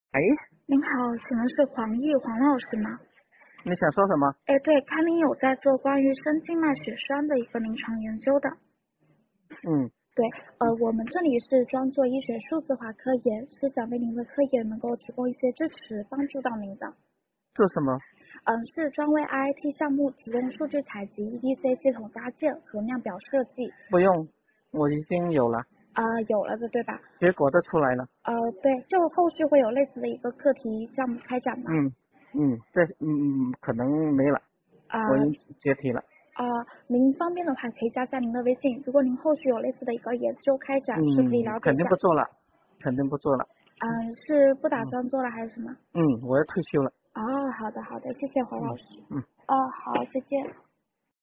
哎， 您好，请问是黄老师吗？ 你想说什么？ 哎，对，看您有在做关于深静脉血栓的一个临床研究的。 嗯， 对，我们这里是专做医学数字化科研，是想为您的科研能够提供一些支持，帮助到您的。 做什么？ 是专为 IIT 项目提供数据采集、EDC 系统搭建和量表设计。 不用，我已经有了， 有了的，对吧？ 结果都出来了。 对，就后续会有类似的一个课题项目开展吗？ 可能没了， 啊、 我已经解体了。 您方便的话可以加下您的微信，如果您后续有类似的一个研究开展，是可以了解肯一下。 定不做了，肯定不做了。 是不打嗯算做了还是什么？ 我要退休了。 好的，谢谢黄老嗯师。 嗯。 好，再见。